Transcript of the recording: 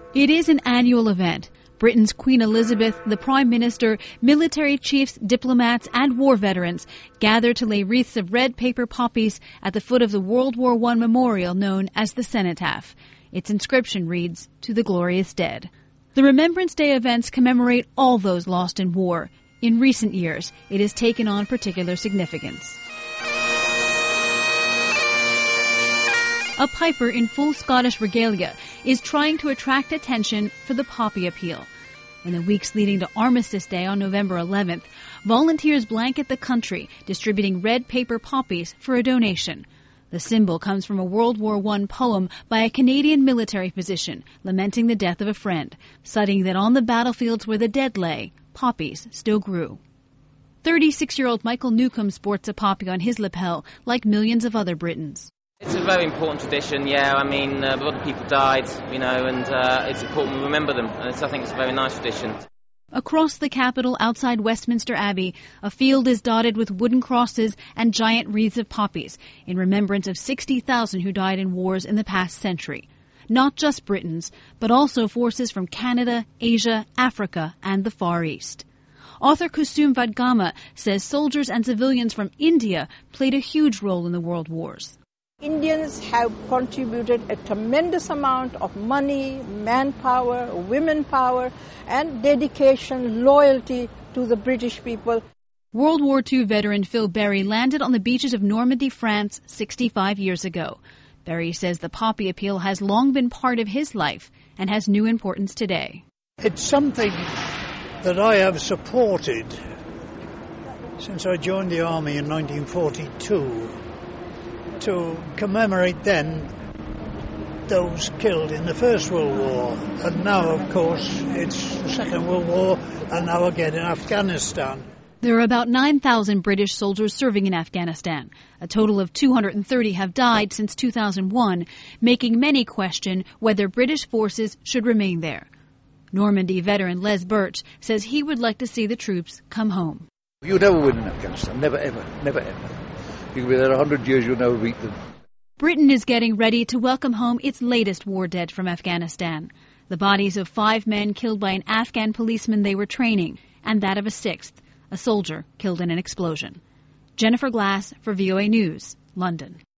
It is an annual event. Britain's Queen Elizabeth, the Prime Minister, military chiefs, diplomats and war veterans gather to lay wreaths of red paper poppies at the foot of the World War I memorial known as the Cenotaph. Its inscription reads, "To the glorious dead." The Remembrance Day events commemorate all those lost in war. In recent years, it has taken on particular significance. A piper in full Scottish regalia is trying to attract attention for the poppy appeal. In the weeks leading to Armistice Day on November 11th, volunteers blanket the country, distributing red paper poppies for a donation. The symbol comes from a World War I poem by a Canadian military physician lamenting the death of a friend, citing that on the battlefields where the dead lay, poppies still grew. 36-year-old Michael Newcomb sports a poppy on his lapel, like millions of other Britons. It's a very important tradition, yeah. I mean, a lot of people died, and it's important we remember them. And I think it's a very nice tradition. Across the capital, outside Westminster Abbey, a field is dotted with wooden crosses and giant wreaths of poppies in remembrance of 60,000 who died in wars in the past century. Not just Britons, but also forces from Canada, Asia, Africa, and the Far East. Author Kusum Vadgama says soldiers and civilians from India played a huge role in the world wars. Indians have contributed a tremendous amount of money, manpower, women power, and dedication, loyalty to the British people. World War II veteran Phil Berry landed on the beaches of Normandy, France, 65 years ago. Berry says the poppy appeal has long been part of his life and has new importance today. It's something that I have supported since I joined the army in 1942. To commemorate then those killed in the First World War. And now, of course, it's the Second World War and now again in Afghanistan. There are about 9,000 British soldiers serving in Afghanistan. A total of 230 have died since 2001, making many question whether British forces should remain there. Normandy veteran Les Birch says he would like to see the troops come home. You never win in Afghanistan. Never, ever. Never, ever. You can be there 100 years, you'll never beat them. Britain is getting ready to welcome home its latest war dead from Afghanistan. The bodies of 5 men killed by an Afghan policeman they were training, and that of a 6th, a soldier killed in an explosion. Jennifer Glass for VOA News, London.